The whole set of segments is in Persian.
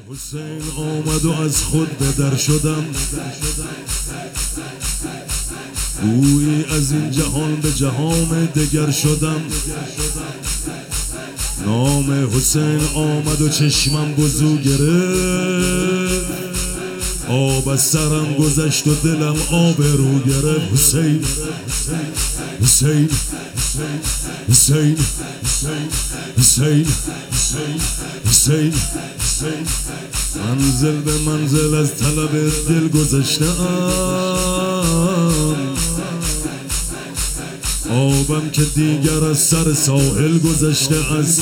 حسین آمد و از خود به در شدم، گویی از این جهان به جهان دگر شدم. نام حسین آمد و چشمم وضو گرفت، آب از سرم گذشت و دلم آبرو گرفت. حسین حسین حسین حسین حسین منزل به منزل از طلب دل گذشتم، آبم که دیگر از سر ساحل گذشته است.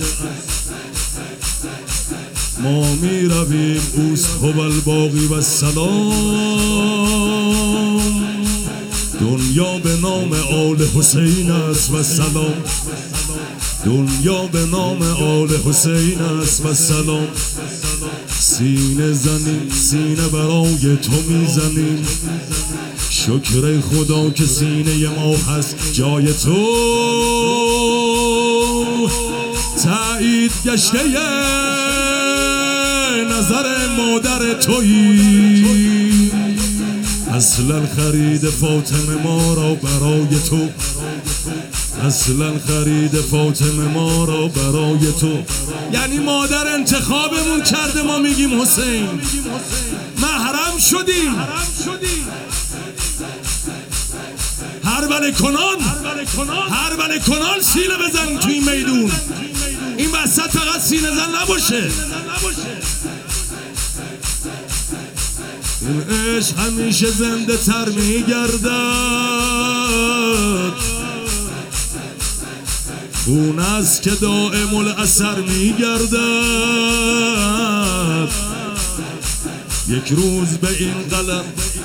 ما می رویم اوست هوالباقی و سلام، دنیا به نام آل حسین است و سلام، دنیا به نام آل حسین است و سلام. سینه زنیم سینه برای تو میزنیم، شکر خدا که سینه ما هست جای تو. تایید گشته نظر مادر تویی، اصلا خرید فاطمه ما را برای تو، اصلا خرید فاطمه ما را برای تو. یعنی مادر انتخابمون کرده، ما میگیم حسین. محرم شدیم. هربله کنان سینه بزن توی این میدون. این وسط فقط سینه زن نباشه. این عشق همیشه زنده تر میگردد، خون است که دائم الاثر میگردد. یک روز به این قلم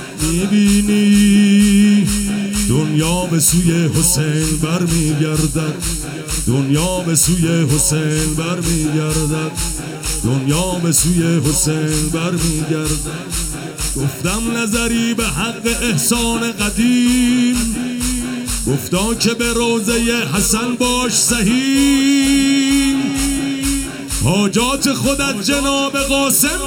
میبینی دنیا به سوی حسین برمیگردد، دنیا به سوی حسین برمیگردد، دنیا به سوی حسین برمیگردد. گفتم نظری به حق احسان قدیم، گفتا که به روضه حسن باش سهیم، حاجات خودت جناب قاسم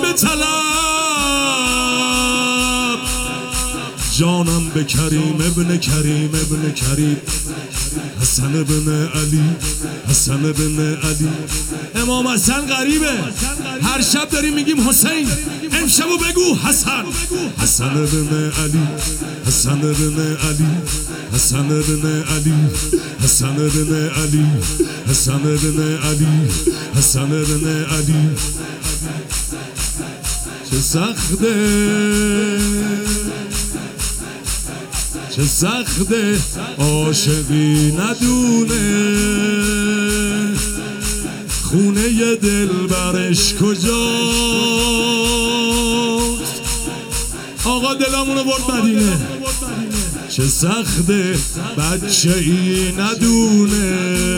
بطلب، جانم به کریم ابن کریم ابن کریم، حسن ابن علی، حسن ابن علی. امام حسن غریبه، هر شب داریم میگیم حسین، امشبو بگو حسن، حسن ابن علی، حسن ابن علی، حسن ابن علی، حسن ابن علی، حسن ابن علی، حسن ابن علی. چه سخته، چه سخته عاشقی ندونه، خونه دل برش کجاست. آقا دلمونو برد مدینه. چه سخته بچه ای ندونه،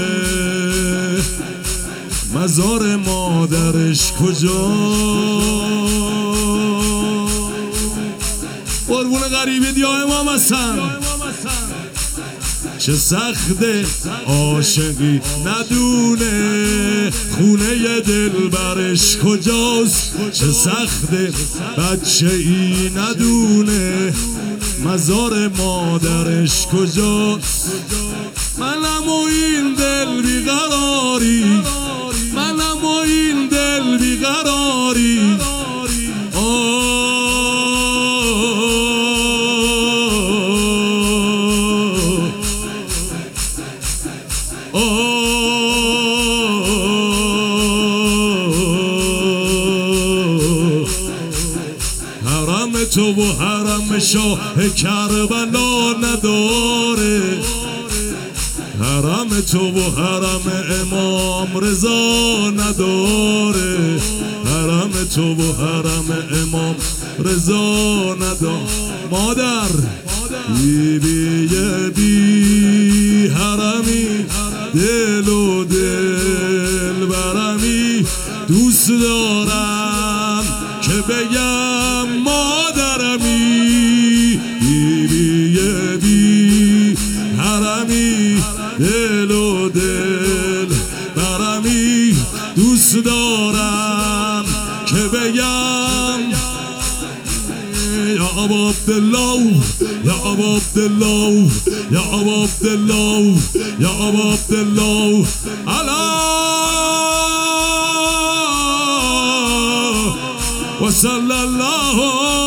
مزار مادرش کجاست. قربون غریبی دیا امام حسن. چه سخته عاشقی ندونه، خونه دل برش کجاست. چه سخته بچه ای ندونه، مزار مادرش کجاست. منم و این دل بیقراری، منم و این دل بیقراری. حرم تو و حرم شاه کربلا نداره، حرم تو و حرم امام رضا نداره، حرم تو و حرم امام رضا نداره. مادر بی بی حرمی، دل و دل برمی، دوست دارم که بگم مادرمی. بی بی حرمی، دل و دل برمی، دوست دارم که بگم یا ابا عبدالله یا ابا عبدالله یا ابا عبدالله یا ابا عبدالله و صلی الله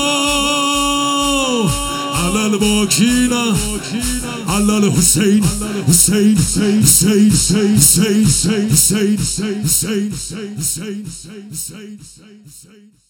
علی الباکین علی الحسین حسین حسین حسین حسین حسین حسین حسین حسین حسین حسین